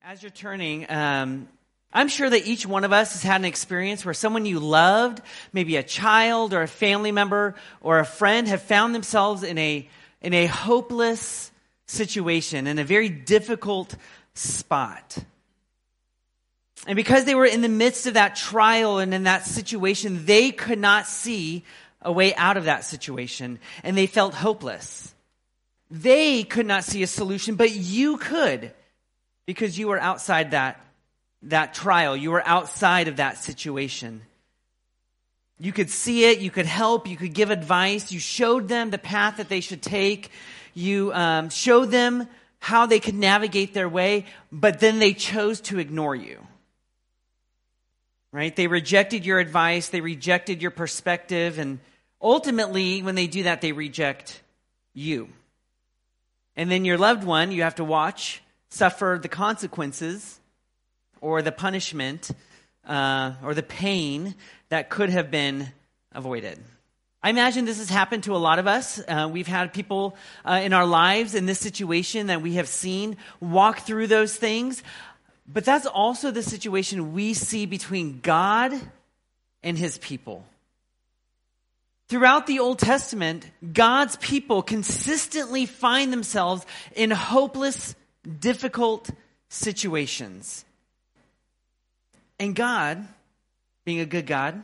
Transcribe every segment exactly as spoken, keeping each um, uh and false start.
As you're turning, um, I'm sure that each one of us has had an experience where someone you loved, maybe a child or a family member or a friend, have found themselves in a in a hopeless situation, in a very difficult spot. And because they were in the midst of that trial and in that situation, they could not see a way out of that situation, and they felt hopeless. They could not see a solution, but you could. Because you were outside that, that trial. You were outside of that situation. You could see it. You could help. You could give advice. You showed them the path that they should take. You um, showed them how they could navigate their way. But then they chose to ignore you. Right? They rejected your advice. They rejected your perspective. And ultimately, when they do that, they reject you. And then your loved one, you have to watch suffer the consequences or the punishment uh, or the pain that could have been avoided. I imagine this has happened to a lot of us. Uh, we've had people uh, in our lives in this situation that we have seen walk through those things. But that's also the situation we see between God and his people. Throughout the Old Testament, God's people consistently find themselves in hopeless difficult situations. And God, being a good God,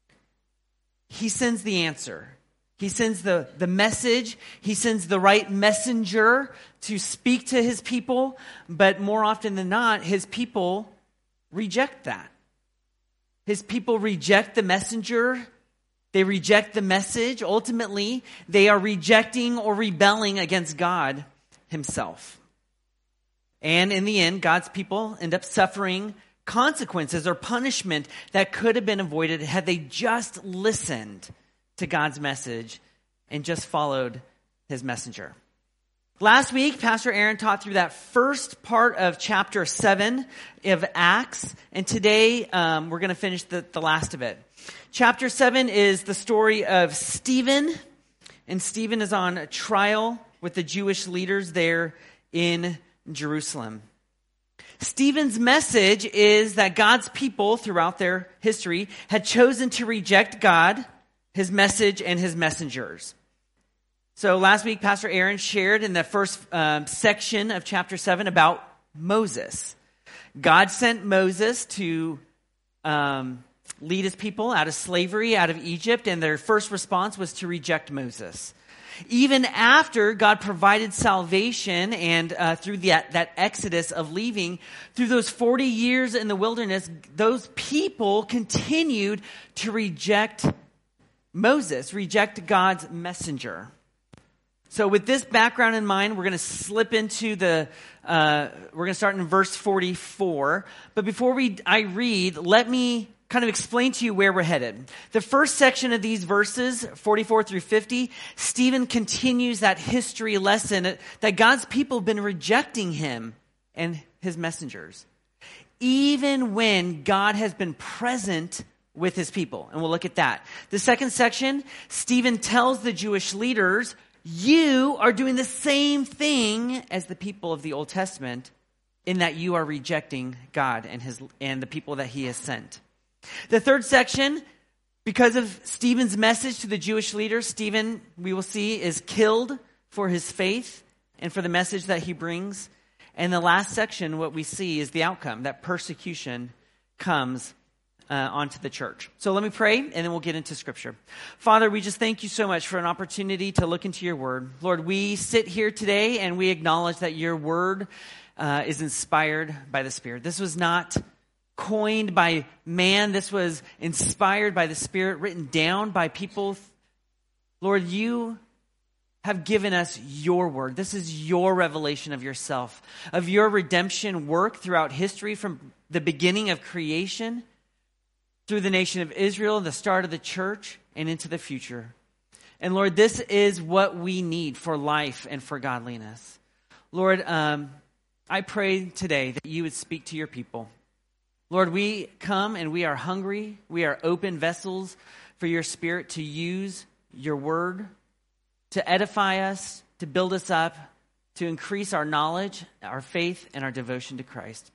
he sends the answer. He sends the, the message. He sends the right messenger to speak to his people. But more often than not, his people reject that. His people reject the messenger. They reject the message. Ultimately, they are rejecting or rebelling against God himself. And in the end, God's people end up suffering consequences or punishment that could have been avoided had they just listened to God's message and just followed his messenger. Last week, Pastor Aaron taught through that first part of chapter seven of Acts. And today, um, we're going to finish the, the last of it. Chapter seven is the story of Stephen. And Stephen is on trial with the Jewish leaders there in Jerusalem. Stephen's message is that God's people throughout their history had chosen to reject God, his message, and his messengers. So last week, Pastor Aaron shared in the first um, section of chapter seven about Moses. God sent Moses to um, lead his people out of slavery, out of Egypt, and their first response was to reject Moses. Even after God provided salvation and uh, through that, that exodus of leaving, through those forty years in the wilderness, those people continued to reject Moses, reject God's messenger. So with this background in mind, we're going to slip into the, uh, we're going to start in verse forty-four. But before we, I read, let me kind of explain to you where we're headed. The first section of these verses, forty-four through fifty, Stephen continues that history lesson that God's people have been rejecting him and his messengers, even when God has been present with his people. And we'll look at that. The second section, Stephen tells the Jewish leaders, you are doing the same thing as the people of the Old Testament in that you are rejecting God and his and the people that he has sent. The third section, because of Stephen's message to the Jewish leaders, Stephen, we will see, is killed for his faith and for the message that he brings. And the last section, what we see is the outcome, that persecution comes uh, onto the church. So let me pray, and then we'll get into Scripture. Father, we just thank you so much for an opportunity to look into your word. Lord, we sit here today, and we acknowledge that your word uh, is inspired by the Spirit. This was not coined by man. This was inspired by the Spirit, written down by people. Lord, you have given us your word. This is your revelation of yourself, of your redemption work throughout history from the beginning of creation through the nation of Israel, the start of the church, and into the future. And Lord, this is what we need for life and for godliness. Lord, um, I pray today that you would speak to your people. Lord, we come and we are hungry. We are open vessels for your Spirit to use your word to edify us, to build us up, to increase our knowledge, our faith, and our devotion to Christ.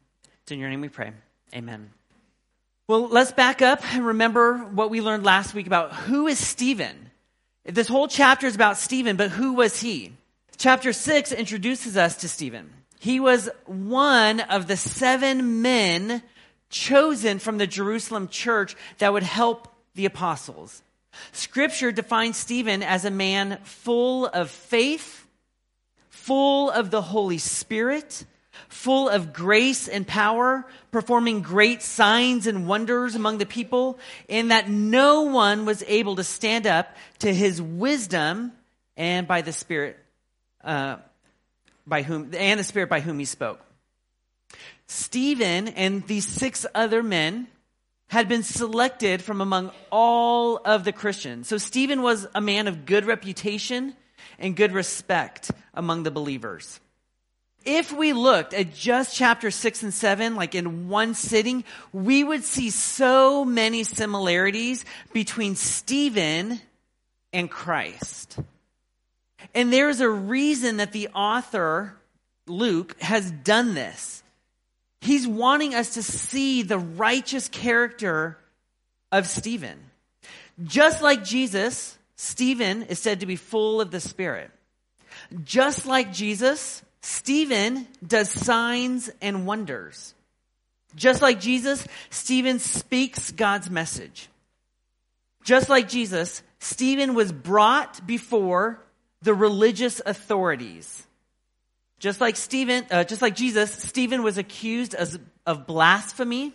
It's in your name we pray. Amen. Well, let's back up and remember what we learned last week about who is Stephen. This whole chapter is about Stephen, but who was he? Chapter six introduces us to Stephen. He was one of the seven men chosen from the Jerusalem church that would help the apostles. Scripture defines Stephen as a man full of faith, full of the Holy Spirit, full of grace and power, performing great signs and wonders among the people, and that no one was able to stand up to his wisdom and by the Spirit, uh, by whom and the Spirit by whom he spoke. Stephen and these six other men had been selected from among all of the Christians. So Stephen was a man of good reputation and good respect among the believers. If we looked at just chapter six and seven, like in one sitting, we would see so many similarities between Stephen and Christ. And there's a reason that the author, Luke, has done this. He's wanting us to see the righteous character of Stephen. Just like Jesus, Stephen is said to be full of the Spirit. Just like Jesus, Stephen does signs and wonders. Just like Jesus, Stephen speaks God's message. Just like Jesus, Stephen was brought before the religious authorities. Just like Stephen, uh, just like Jesus, Stephen was accused as, of blasphemy.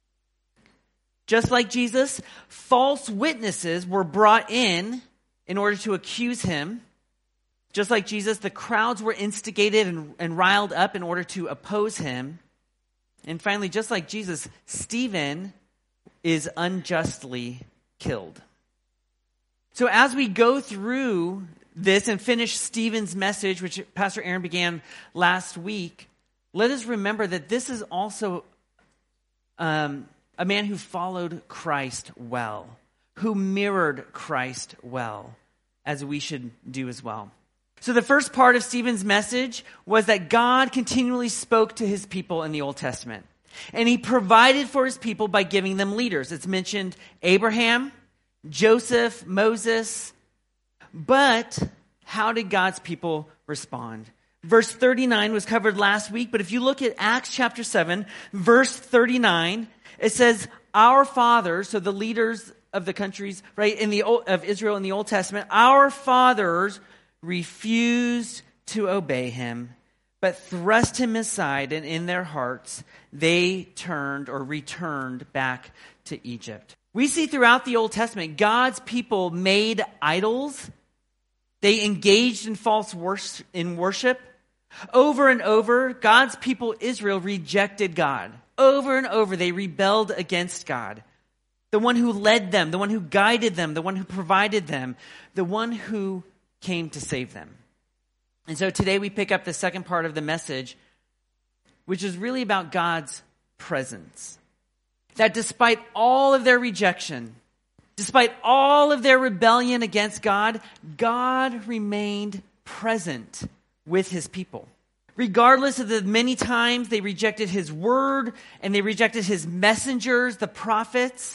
Just like Jesus, false witnesses were brought in in order to accuse him. Just like Jesus, the crowds were instigated and, and riled up in order to oppose him. And finally, just like Jesus, Stephen is unjustly killed. So as we go through this and finish Stephen's message, which Pastor Aaron began last week, let us remember that this is also um, a man who followed Christ well, who mirrored Christ well, as we should do as well. So the first part of Stephen's message was that God continually spoke to his people in the Old Testament. And he provided for his people by giving them leaders. It's mentioned Abraham, Joseph, Moses. But how did God's people respond? Verse thirty-nine was covered last week, but if you look at Acts chapter seven, verse thirty-nine, it says, our fathers, so the leaders of the countries, right, in the of Israel in the Old Testament, our fathers refused to obey him, but thrust him aside, and in their hearts they turned or returned back to Egypt. We see throughout the Old Testament, God's people made idols. They engaged in false worship, in worship. Over and over, God's people, Israel, rejected God. Over and over, they rebelled against God. The one who led them, the one who guided them, the one who provided them, the one who came to save them. And so today we pick up the second part of the message, which is really about God's presence. That despite all of their rejection, despite all of their rebellion against God, God remained present with his people. Regardless of the many times they rejected his word and they rejected his messengers, the prophets,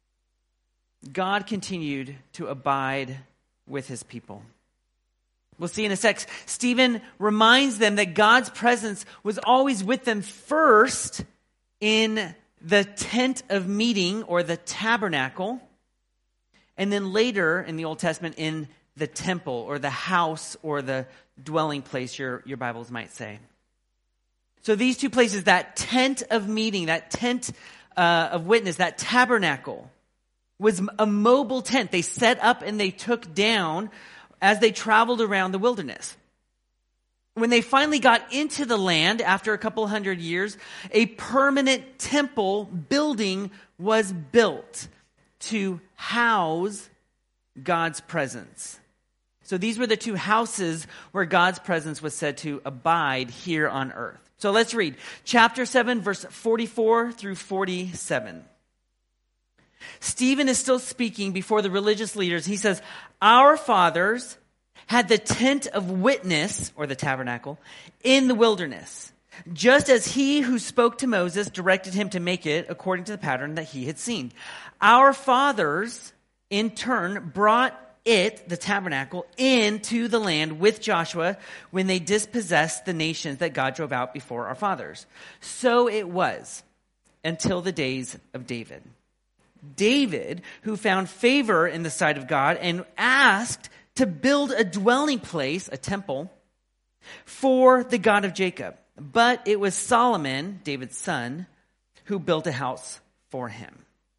God continued to abide with his people. We'll see in a sec. Stephen reminds them that God's presence was always with them first in the tent of meeting or the tabernacle, and then later in the Old Testament in the temple or the house or the dwelling place, your, your Bibles might say. So these two places, that tent of meeting, that tent uh, of witness, that tabernacle, was a mobile tent they set up and they took down as they traveled around the wilderness. When they finally got into the land after a couple hundred years, a permanent temple building was built to house God's presence. So these were the two houses where God's presence was said to abide here on earth. So let's read chapter seven, verse forty-four through forty-seven. Stephen is still speaking before the religious leaders. He says, our fathers had the tent of witness, or the tabernacle, in the wilderness. just as he who spoke to Moses directed him to make it according to the pattern that he had seen. Our fathers, in turn, brought it, the tabernacle, into the land with Joshua when they dispossessed the nations that God drove out before our fathers. So it was until the days of David. David, who found favor in the sight of God and asked to build a dwelling place, a temple, for the God of Jacob. But it was Solomon, David's son, who built a house for him.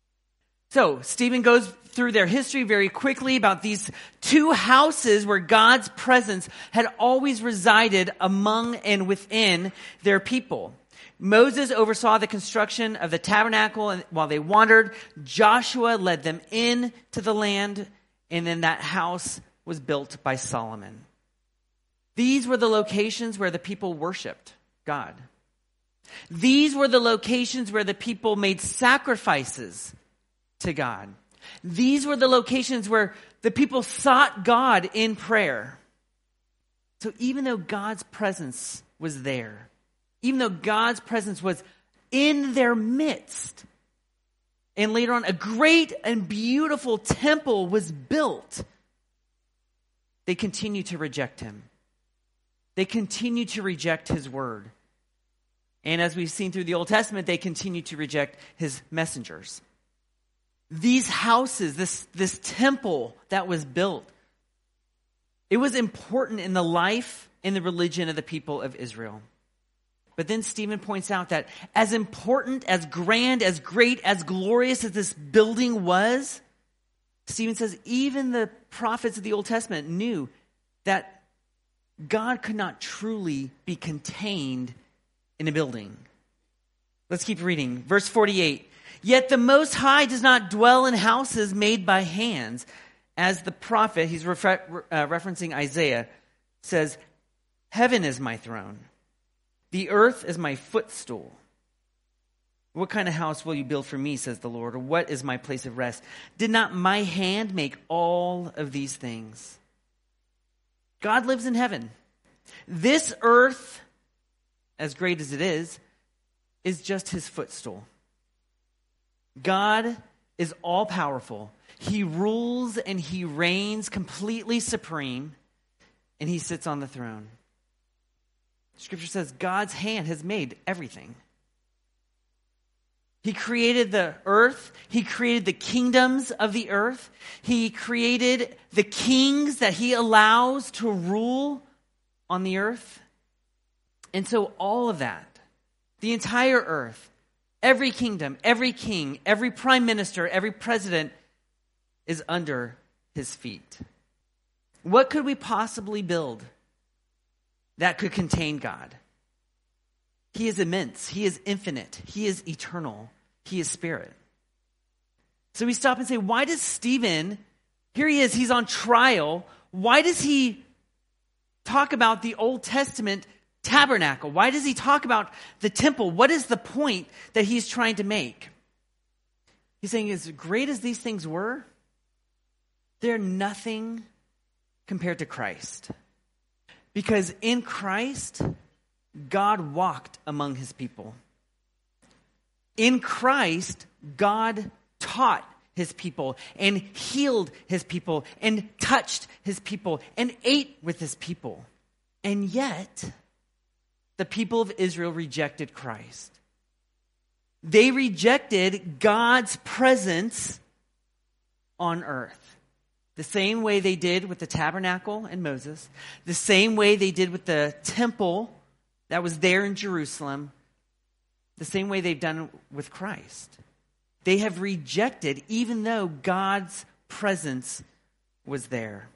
So Stephen goes through their history very quickly about these two houses where God's presence had always resided among and within their people. Moses oversaw the construction of the tabernacle while they wandered. Joshua led them into the land, and then that house was built by Solomon. These were the locations where the people worshiped God. These were the locations where the people made sacrifices to God. These were the locations where the people sought God in prayer. So even though God's presence was there, even though God's presence was in their midst, and later on a great and beautiful temple was built, they continue to reject him. They continue to reject his word. And as we've seen through the Old Testament, they continue to reject his messengers. These houses, this, this temple that was built, it was important in the life and the religion of the people of Israel. But then Stephen points out that as important, as grand, as great, as glorious as this building was, Stephen says even the prophets of the Old Testament knew that God could not truly be contained in a building. Let's keep reading. Verse forty-eight. Yet the Most High does not dwell in houses made by hands, as the prophet, he's refer, uh, referencing Isaiah, says, heaven is my throne. The earth is my footstool. What kind of house will you build for me, says the Lord, or what is my place of rest? Did not my hand make all of these things? God lives in heaven. This earth, as great as it is, is just his footstool. God is all-powerful. He rules and he reigns completely supreme, and he sits on the throne. Scripture says God's hand has made everything. He created the earth. He created the kingdoms of the earth. He created the kings that he allows to rule on the earth. And so all of that, the entire earth, every kingdom, every king, every prime minister, every president is under his feet. What could we possibly build that could contain God? He is immense. He is infinite. He is eternal. He is spirit. So we stop and say, why does Stephen, here he is, he's on trial. Why does he talk about the Old Testament tabernacle? Why does he talk about the temple? What is the point that he's trying to make? He's saying, as great as these things were, they're nothing compared to Christ. Because in Christ, God walked among his people. In Christ, God taught his people and healed his people and touched his people and ate with his people. And yet, the people of Israel rejected Christ. They rejected God's presence on earth. The same way they did with the tabernacle and Moses. The same way they did with the temple that was there in Jerusalem. The same way they've done with Christ. They have rejected even though God's presence was there.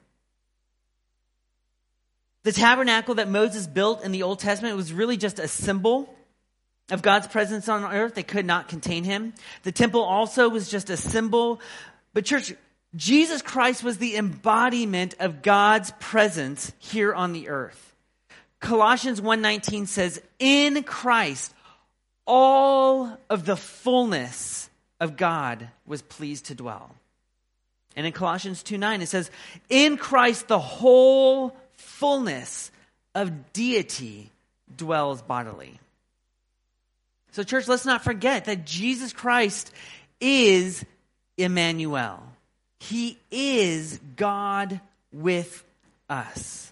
The tabernacle that Moses built in the Old Testament was really just a symbol of God's presence on earth. They could not contain him. The temple also was just a symbol. But church, Jesus Christ was the embodiment of God's presence here on the earth. Colossians one nineteen says, in Christ, all of the fullness of God was pleased to dwell. And in Colossians two nine, it says, in Christ, the whole fullness of deity dwells bodily. So church, let's not forget that Jesus Christ is Emmanuel. He is God with us.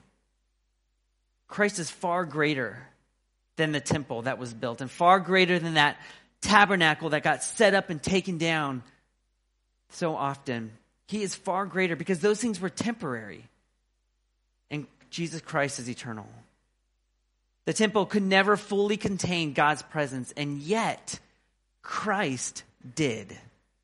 Christ is far greater than the temple that was built and far greater than that tabernacle that got set up and taken down so often. He is far greater because those things were temporary. And Jesus Christ is eternal. The temple could never fully contain God's presence, and yet Christ did.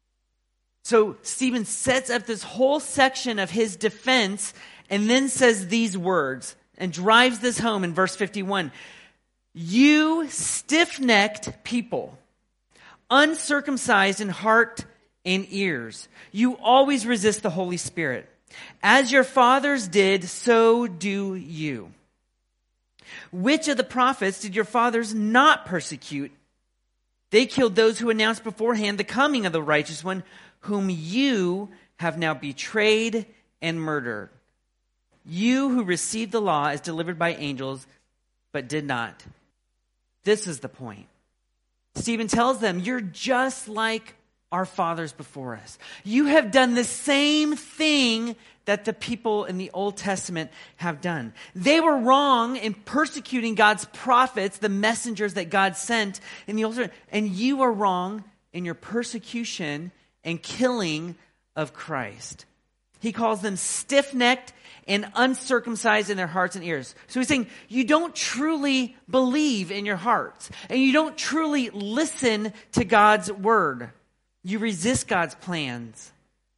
So Stephen sets up this whole section of his defense and then says these words and drives this home in verse fifty-one. You stiff-necked people, uncircumcised in heart and ears, you always resist the Holy Spirit. As your fathers did, so do you. Which of the prophets did your fathers not persecute? They killed those who announced beforehand the coming of the righteous one, whom you have now betrayed and murdered. You who received the law as delivered by angels, but did not. This is the point. Stephen tells them, you're just like our fathers before us. You have done the same thing that the people in the Old Testament have done. They were wrong in persecuting God's prophets, the messengers that God sent in the Old Testament. And you are wrong in your persecution and killing of Christ. He calls them stiff-necked and uncircumcised in their hearts and ears. So he's saying, you don't truly believe in your hearts, and you don't truly listen to God's word. You resist God's plans.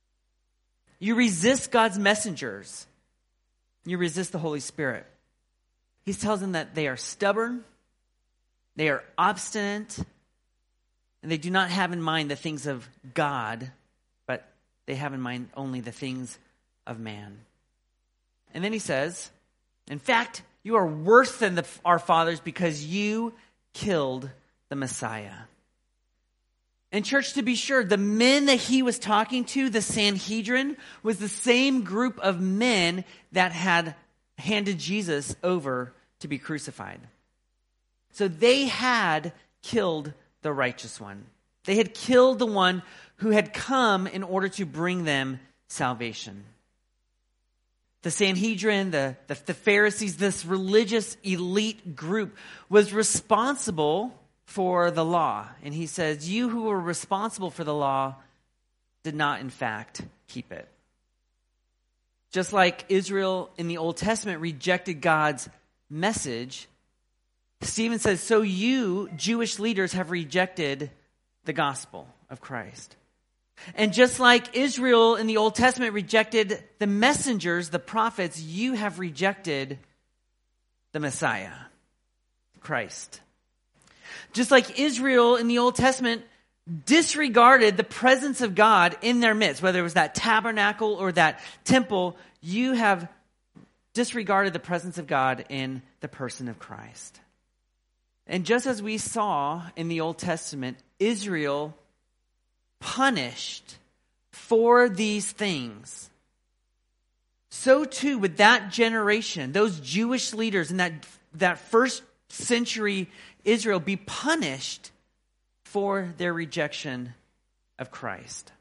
You resist God's messengers. You resist the Holy Spirit. He tells them that they are stubborn, they are obstinate, and they do not have in mind the things of God, but they have in mind only the things of man. And then he says, in fact, you are worse than the, our fathers because you killed the Messiah. And church, to be sure, the men that he was talking to, the Sanhedrin, was the same group of men that had handed Jesus over to be crucified. So they had killed the righteous one. They had killed the one who had come in order to bring them salvation. The Sanhedrin, the, the, the Pharisees, this religious elite group was responsible for the law. And he says, you who were responsible for the law did not, in fact, keep it. Just like Israel in the Old Testament rejected God's message, Stephen says, so you, Jewish leaders, have rejected the gospel of Christ. And just like Israel in the Old Testament rejected the messengers, the prophets, you have rejected the Messiah, Christ. Just like Israel in the Old Testament disregarded the presence of God in their midst, whether it was that tabernacle or that temple, you have disregarded the presence of God in the person of Christ. And just as we saw in the Old Testament, Israel punished for these things, so too with that generation, those Jewish leaders in that, that first century Israel be punished for their rejection of Christ.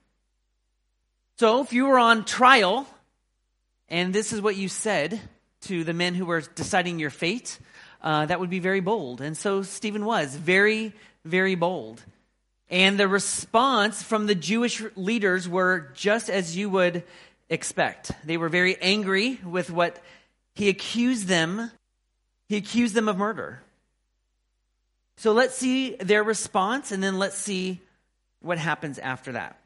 So if you were on trial and this is what you said to the men who were deciding your fate, uh, that would be very bold. And so Stephen was very, very bold. And the response from the Jewish leaders were just as you would expect. They were very angry with what he accused them. He accused them of murder. So let's see their response, and then let's see what happens after that.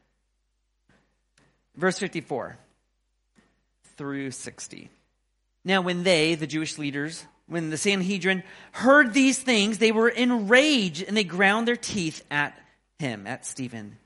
Verse fifty-four through sixty. Now when they, the Jewish leaders, when the Sanhedrin heard these things, they were enraged, and they ground their teeth at him, at Stephen.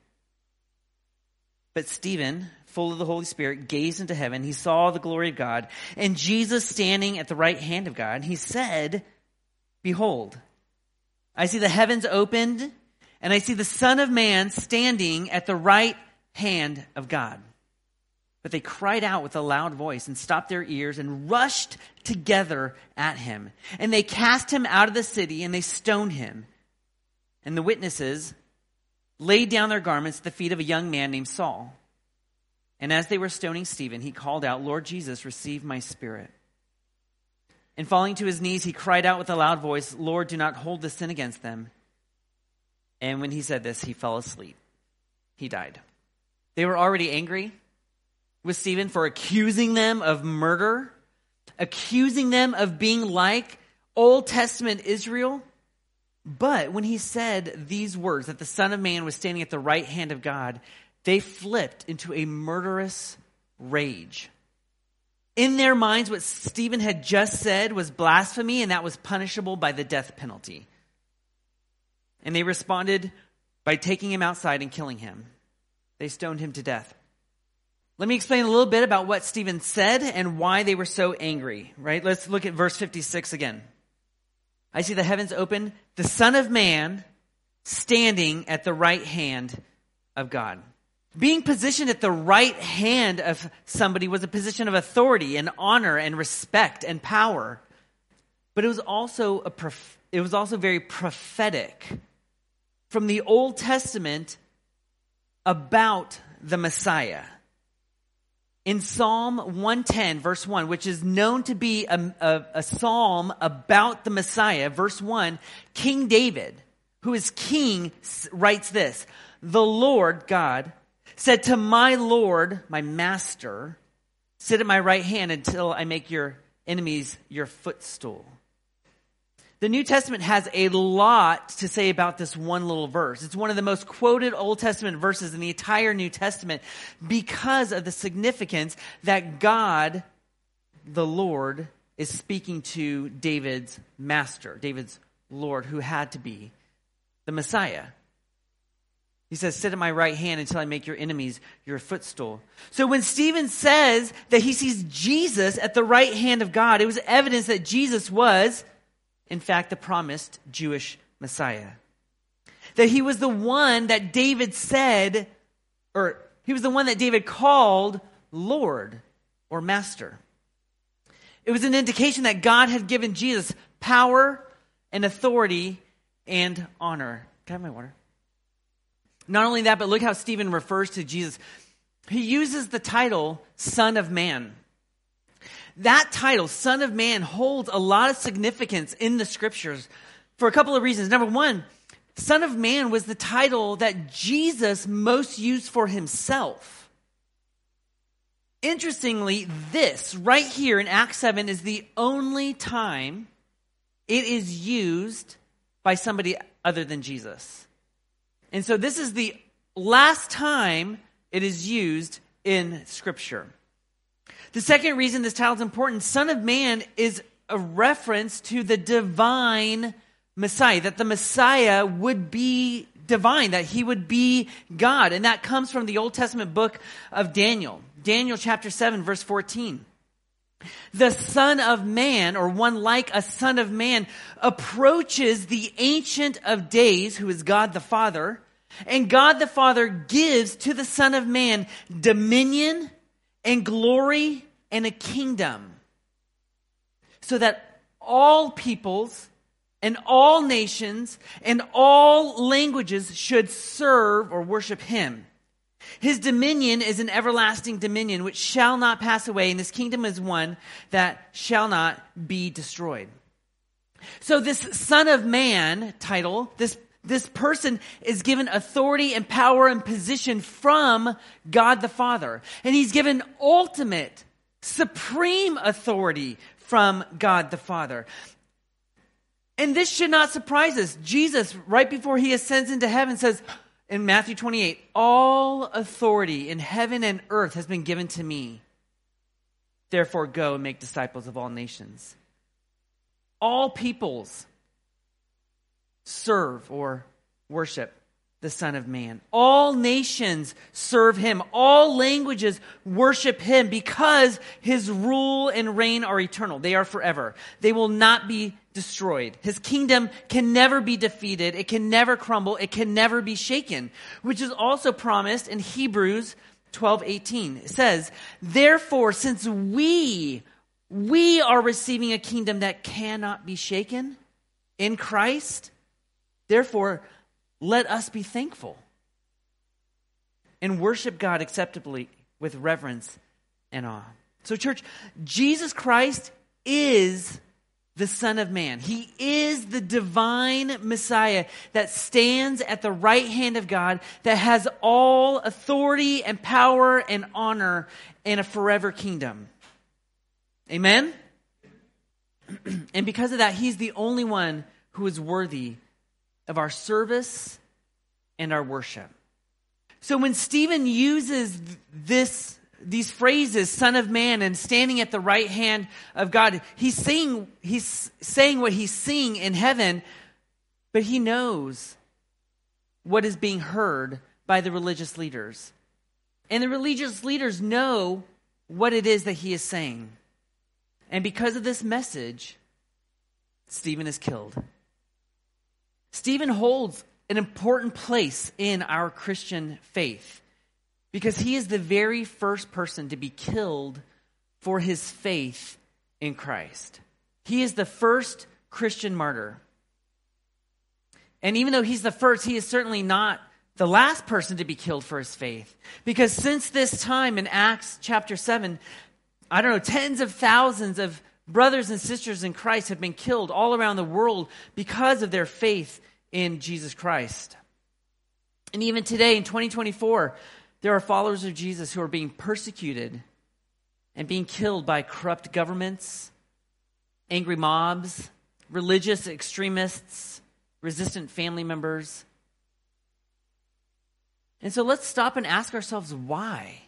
But Stephen, full of the Holy Spirit, gazed into heaven. He saw the glory of God, and Jesus standing at the right hand of God. He said, behold, I see the heavens opened, and I see the Son of Man standing at the right hand of God. But they cried out with a loud voice and stopped their ears and rushed together at him. And they cast him out of the city, and they stoned him. And the witnesses laid down their garments at the feet of a young man named Saul. And as they were stoning Stephen, he called out, "Lord Jesus, receive my spirit." And falling to his knees, he cried out with a loud voice, "Lord, do not hold this sin against them." And when he said this, he fell asleep. He died. They were already angry with Stephen for accusing them of murder, accusing them of being like Old Testament Israel. But when he said these words, that the Son of Man was standing at the right hand of God, they flipped into a murderous rage. In their minds, what Stephen had just said was blasphemy, and that was punishable by the death penalty. And they responded by taking him outside and killing him. They stoned him to death. Let me explain a little bit about what Stephen said and why they were so angry, right? Let's look at verse fifty-six again. I see the heavens open, the Son of Man standing at the right hand of God. Being positioned at the right hand of somebody was a position of authority and honor and respect and power. But it was also a prof- it was also very prophetic from the Old Testament about the Messiah. In Psalm one ten, verse one, which is known to be a, a, a psalm about the Messiah, verse one, King David, who is king, writes this: "The Lord God said to my Lord, my master, sit at my right hand until I make your enemies your footstool." The New Testament has a lot to say about this one little verse. It's one of the most quoted Old Testament verses in the entire New Testament because of the significance that God, the Lord, is speaking to David's master, David's Lord, who had to be the Messiah. He says, "Sit at my right hand until I make your enemies your footstool." So when Stephen says that he sees Jesus at the right hand of God, it was evidence that Jesus was, in fact, the promised Jewish Messiah. That he was the one that David said, or he was the one that David called Lord or Master. It was an indication that God had given Jesus power and authority and honor. Can I have my water? Not only that, but look how Stephen refers to Jesus. He uses the title Son of Man. That title, Son of Man, holds a lot of significance in the scriptures for a couple of reasons. Number one, Son of Man was the title that Jesus most used for himself. Interestingly, this right here in Acts seven is the only time it is used by somebody other than Jesus. And so this is the last time it is used in Scripture. The second reason this title is important, Son of Man, is a reference to the divine Messiah, that the Messiah would be divine, that he would be God. And that comes from the Old Testament book of Daniel. Daniel chapter seven, verse fourteen. The Son of Man, or one like a Son of Man, approaches the Ancient of Days, who is God the Father, and God the Father gives to the Son of Man dominion and glory and a kingdom, so that all peoples and all nations and all languages should serve or worship him. His dominion is an everlasting dominion which shall not pass away, and his kingdom is one that shall not be destroyed. So this Son of Man title, this, this person is given authority and power and position from God the Father. And he's given ultimate, supreme authority from God the Father. And this should not surprise us. Jesus, right before he ascends into heaven, says, in Matthew twenty-eight, "All authority in heaven and earth has been given to me. Therefore go and make disciples of all nations." All peoples serve or worship the Son of Man. All nations serve him. All languages worship him because his rule and reign are eternal. They are forever. They will not be destroyed. His kingdom can never be defeated. It can never crumble. It can never be shaken, which is also promised in Hebrews twelve eighteen. It says, "Therefore, since we, we are receiving a kingdom that cannot be shaken in Christ, therefore, let us be thankful and worship God acceptably with reverence and awe. So church, Jesus Christ is the Son of Man. He is the divine Messiah that stands at the right hand of God, that has all authority and power and honor in a forever kingdom. Amen? And because of that, he's the only one who is worthy of our service and our worship. So when Stephen uses this these phrases, Son of Man and standing at the right hand of God, he's saying, he's saying what he's seeing in heaven, but he knows what is being heard by the religious leaders. And the religious leaders know what it is that he is saying. And because of this message, Stephen is killed. Stephen holds an important place in our Christian faith, because he is the very first person to be killed for his faith in Christ. He is the first Christian martyr. And even though he's the first, he is certainly not the last person to be killed for his faith. Because since this time in Acts chapter seven, I don't know, tens of thousands of brothers and sisters in Christ have been killed all around the world because of their faith in Jesus Christ. And even today in twenty twenty-four, there are followers of Jesus who are being persecuted and being killed by corrupt governments, angry mobs, religious extremists, resistant family members. And so let's stop and ask ourselves why.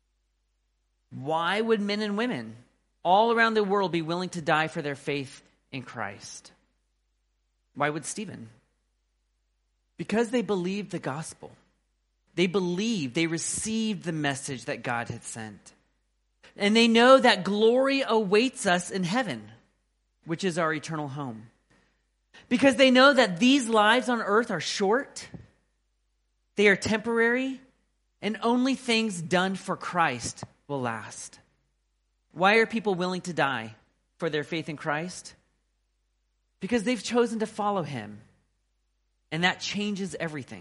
Why would men and women all around the world be willing to die for their faith in Christ? Why would Stephen? Because they believed the gospel. They believed, they received the message that God had sent. And they know that glory awaits us in heaven, which is our eternal home. Because they know that these lives on earth are short, they are temporary, and only things done for Christ will last. Why are people willing to die for their faith in Christ? Because they've chosen to follow him. And that changes everything.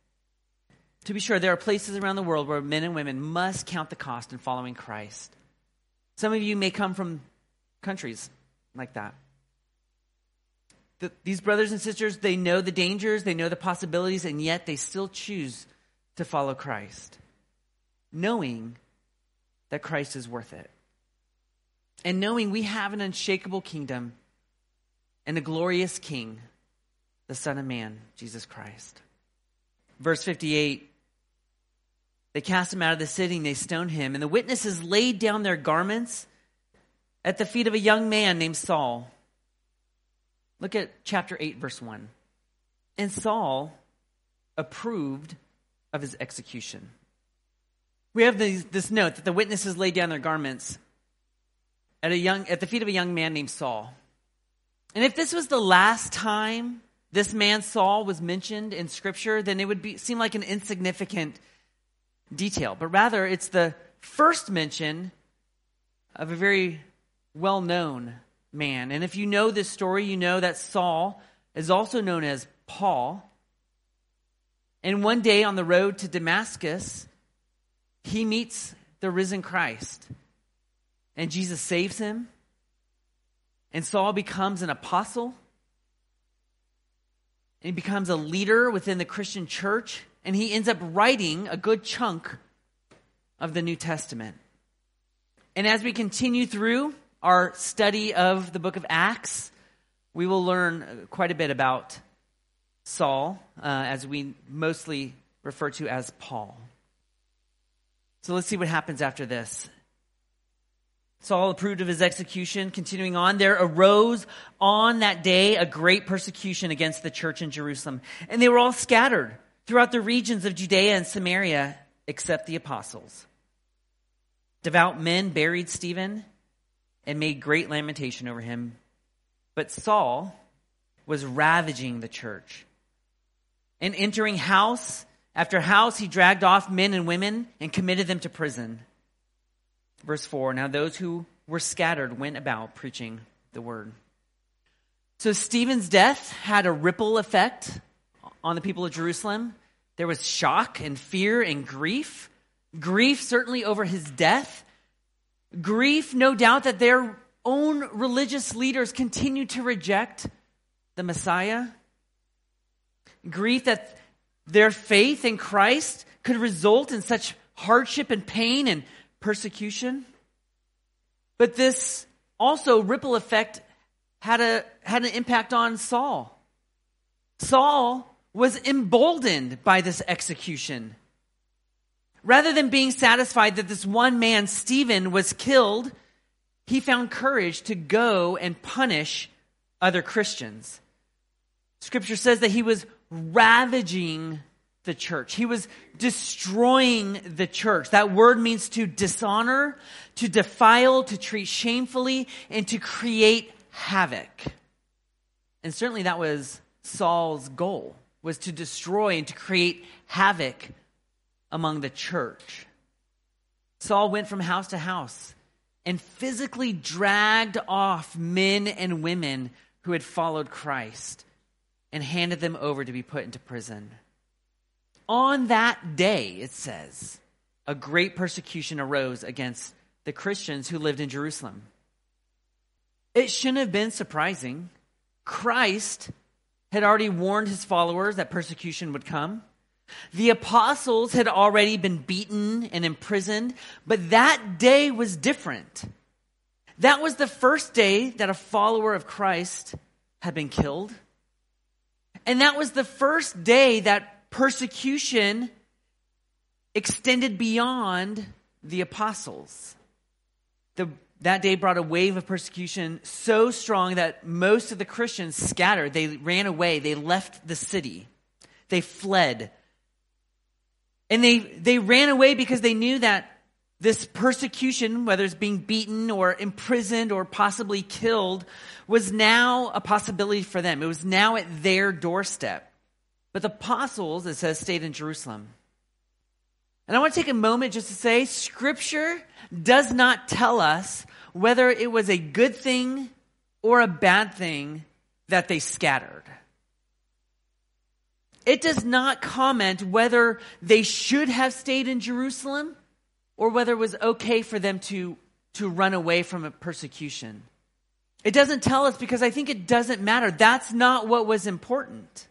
To be sure, there are places around the world where men and women must count the cost in following Christ. Some of you may come from countries like that. The, these brothers and sisters, they know the dangers, they know the possibilities, and yet they still choose to follow Christ, knowing that Christ is worth it. And knowing we have an unshakable kingdom and a glorious King, the Son of Man, Jesus Christ. Verse fifty-eight, they cast him out of the city and they stoned him. And the witnesses laid down their garments at the feet of a young man named Saul. Look at chapter eight, verse one. And Saul approved of his execution. We have these, this note that the witnesses laid down their garments at a young at the feet of a young man named Saul. And if this was the last time this man Saul was mentioned in Scripture, then it would be seem like an insignificant detail. But rather, it's the first mention of a very well-known man. And if you know this story, you know that Saul is also known as Paul. And one day on the road to Damascus, he meets the risen Christ. And Jesus saves him. And Saul becomes an apostle. And he becomes a leader within the Christian church. And he ends up writing a good chunk of the New Testament. And as we continue through our study of the book of Acts, we will learn quite a bit about Saul, uh, as we mostly refer to as Paul. So let's see what happens after this. Saul approved of his execution. Continuing on, there arose on that day a great persecution against the church in Jerusalem. And they were all scattered throughout the regions of Judea and Samaria, except the apostles. Devout men buried Stephen and made great lamentation over him. But Saul was ravaging the church. And entering house after house, he dragged off men and women and committed them to prison. Verse four, now those who were scattered went about preaching the word. So Stephen's death had a ripple effect on the people of Jerusalem. There was shock and fear and grief. Grief certainly over his death. Grief, no doubt, that their own religious leaders continued to reject the Messiah. Grief that their faith in Christ could result in such hardship and pain and persecution. But this also ripple effect had a had an impact on Saul. Saul was emboldened by this execution. Rather than being satisfied that this one man, Stephen, was killed, he found courage to go and punish other Christians. Scripture says that he was ravaging the church. He was destroying the church. That word means to dishonor, to defile, to treat shamefully, and to create havoc. And certainly that was Saul's goal, was to destroy and to create havoc among the church. Saul went from house to house and physically dragged off men and women who had followed Christ and handed them over to be put into prison. On that day, it says, a great persecution arose against the Christians who lived in Jerusalem. It shouldn't have been surprising. Christ had already warned his followers that persecution would come. The apostles had already been beaten and imprisoned, but that day was different. That was the first day that a follower of Christ had been killed. And that was the first day that persecution extended beyond the apostles. The, that day brought a wave of persecution so strong that most of the Christians scattered. They ran away. They left the city. They fled. And they, they ran away because they knew that this persecution, whether it's being beaten or imprisoned or possibly killed, was now a possibility for them. It was now at their doorstep. But the apostles, it says, stayed in Jerusalem. And I want to take a moment just to say, Scripture does not tell us whether it was a good thing or a bad thing that they scattered. It does not comment whether they should have stayed in Jerusalem or whether it was okay for them to, to run away from a persecution. It doesn't tell us because I think it doesn't matter. That's not what was important.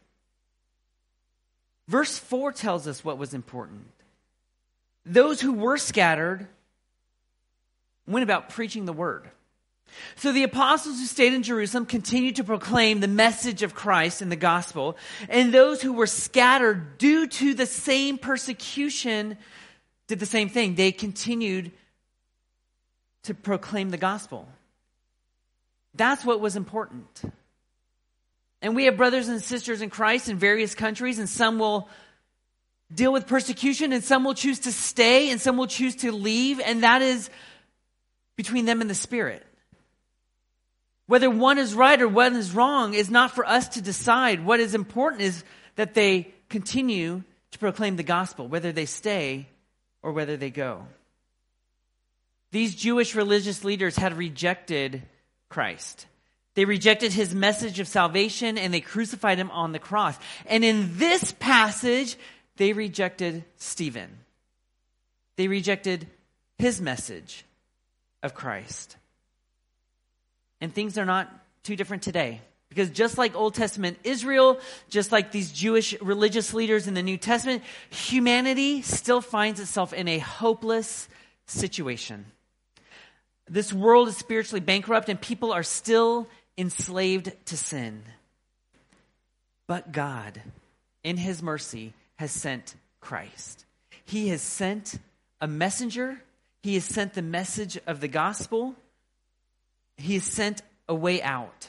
Verse four tells us what was important. Those who were scattered went about preaching the word. So the apostles who stayed in Jerusalem continued to proclaim the message of Christ and the gospel, and those who were scattered due to the same persecution did the same thing. They continued to proclaim the gospel. That's what was important. And we have brothers and sisters in Christ in various countries, and some will deal with persecution, and some will choose to stay, and some will choose to leave, and that is between them and the Spirit. Whether one is right or one is wrong is not for us to decide. What is important is that they continue to proclaim the gospel, whether they stay or whether they go. These Jewish religious leaders had rejected Christ. They rejected his message of salvation and they crucified him on the cross. And in this passage, they rejected Stephen. They rejected his message of Christ. And things are not too different today. Because just like Old Testament Israel, just like these Jewish religious leaders in the New Testament, humanity still finds itself in a hopeless situation. This world is spiritually bankrupt and people are still enslaved to sin. But God, in his mercy, has sent Christ. He has sent a messenger. He has sent the message of the gospel. He has sent a way out.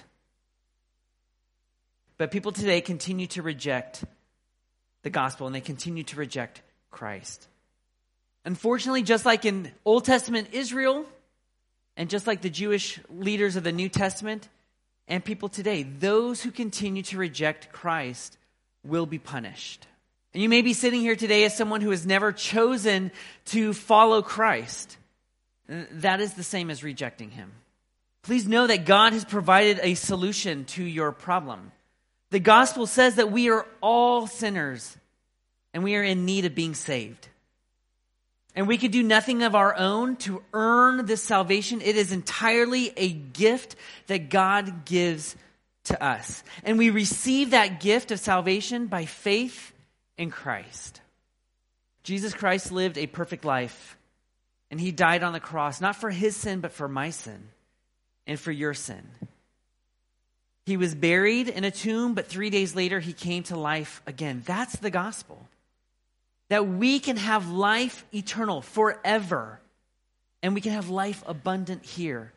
But people today continue to reject the gospel and they continue to reject Christ. Unfortunately, just like in Old Testament Israel and just like the Jewish leaders of the New Testament and people today, those who continue to reject Christ will be punished. And you may be sitting here today as someone who has never chosen to follow Christ. That is the same as rejecting him. Please know that God has provided a solution to your problem. The gospel says that we are all sinners and we are in need of being saved. And we could do nothing of our own to earn this salvation. It is entirely a gift that God gives to us. And we receive that gift of salvation by faith in Christ. Jesus Christ lived a perfect life. And he died on the cross, not for his sin, but for my sin and for your sin. He was buried in a tomb, but three days later he came to life again. That's the gospel. That we can have life eternal forever. And we can have life abundant here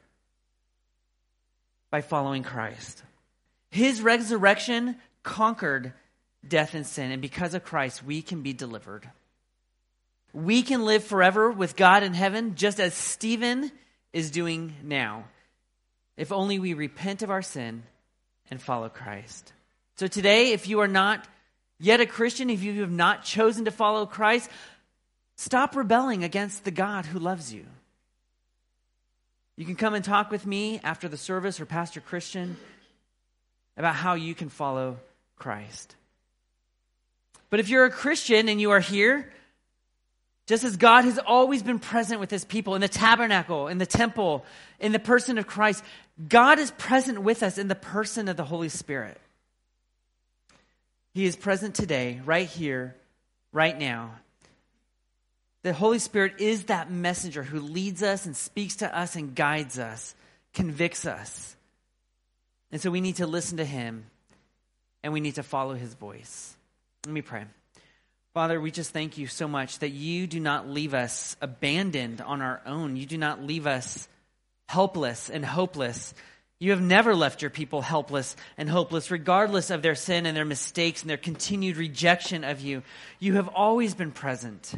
by following Christ. His resurrection conquered death and sin. And because of Christ, we can be delivered. We can live forever with God in heaven, just as Stephen is doing now. If only we repent of our sin and follow Christ. So today, if you are not yet a Christian, if you have not chosen to follow Christ, stop rebelling against the God who loves you. You can come and talk with me after the service or Pastor Christian about how you can follow Christ. But if you're a Christian and you are here, just as God has always been present with his people in the tabernacle, in the temple, in the person of Christ, God is present with us in the person of the Holy Spirit. He is present today, right here, right now. The Holy Spirit is that messenger who leads us and speaks to us and guides us, convicts us. And so we need to listen to him and we need to follow his voice. Let me pray. Father, we just thank you so much that you do not leave us abandoned on our own. You do not leave us helpless and hopeless. You have never left your people helpless and hopeless, regardless of their sin and their mistakes and their continued rejection of you. You have always been present.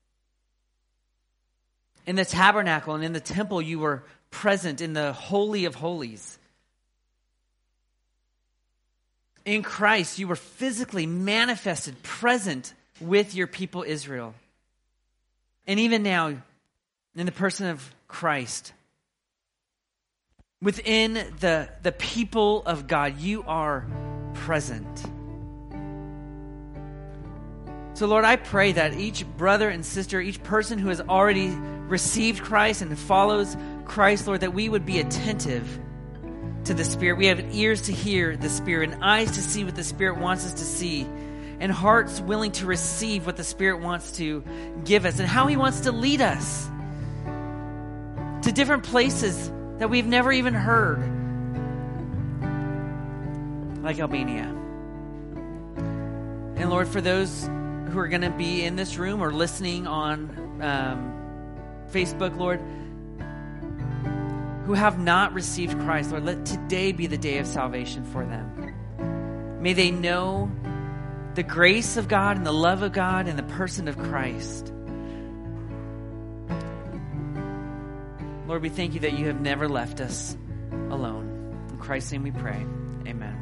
In the tabernacle and in the temple, you were present in the Holy of Holies. In Christ, you were physically manifested, present with your people Israel. And even now, in the person of Christ, within the, the people of God, you are present. So Lord, I pray that each brother and sister, each person who has already received Christ and follows Christ, Lord, that we would be attentive to the Spirit. We have ears to hear the Spirit and eyes to see what the Spirit wants us to see, and hearts willing to receive what the Spirit wants to give us and how he wants to lead us to different places that we've never even heard, like Albania. And Lord, for those who are going to be in this room or listening on um, Facebook, Lord, who have not received Christ, Lord, let today be the day of salvation for them. May they know the grace of God and the love of God and the person of Christ. Lord, we thank you that you have never left us alone. In Christ's name we pray. Amen.